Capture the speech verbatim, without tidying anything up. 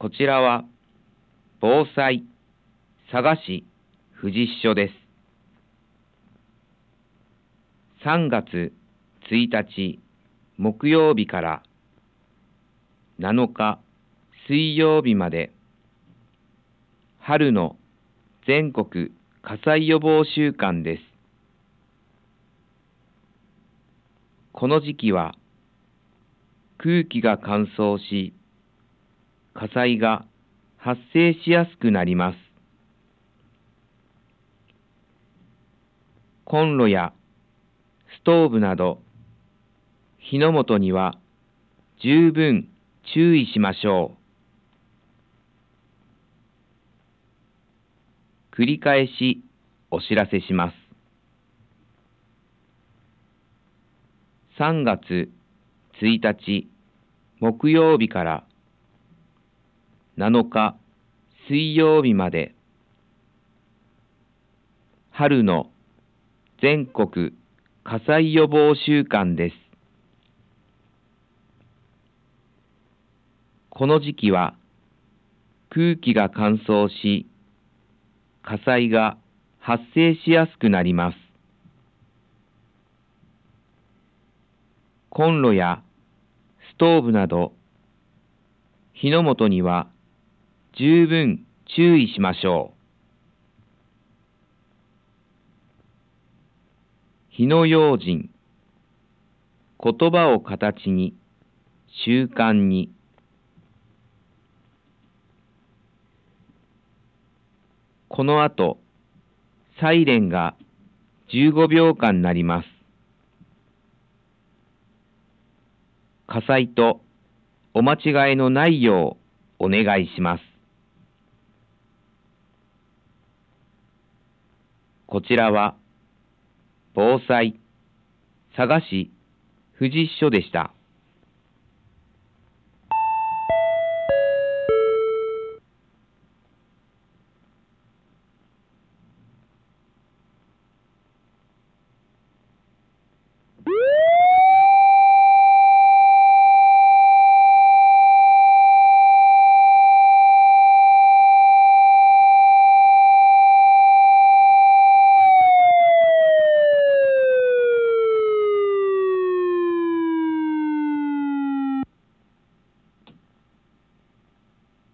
こちらは防災佐賀市富士支所です。さんがつついたち木曜日からなのか水曜日まで春の全国火災予防週間です。この時期は空気が乾燥し、火災が発生しやすくなります。コンロやストーブなど火の元には十分注意しましょう。繰り返しお知らせします。さんがつついたち木曜日からなのか水曜日まで春の全国火災予防週間です。この時期は空気が乾燥し、火災が発生しやすくなります。コンロやストーブなど火の元には十分注意しましょう。火の用心、言葉を形に、習慣に。この後、サイレンがじゅうごびょうかん鳴ります。火災とお間違いのないようお願いします。こちらは防災佐賀市富士支所でした。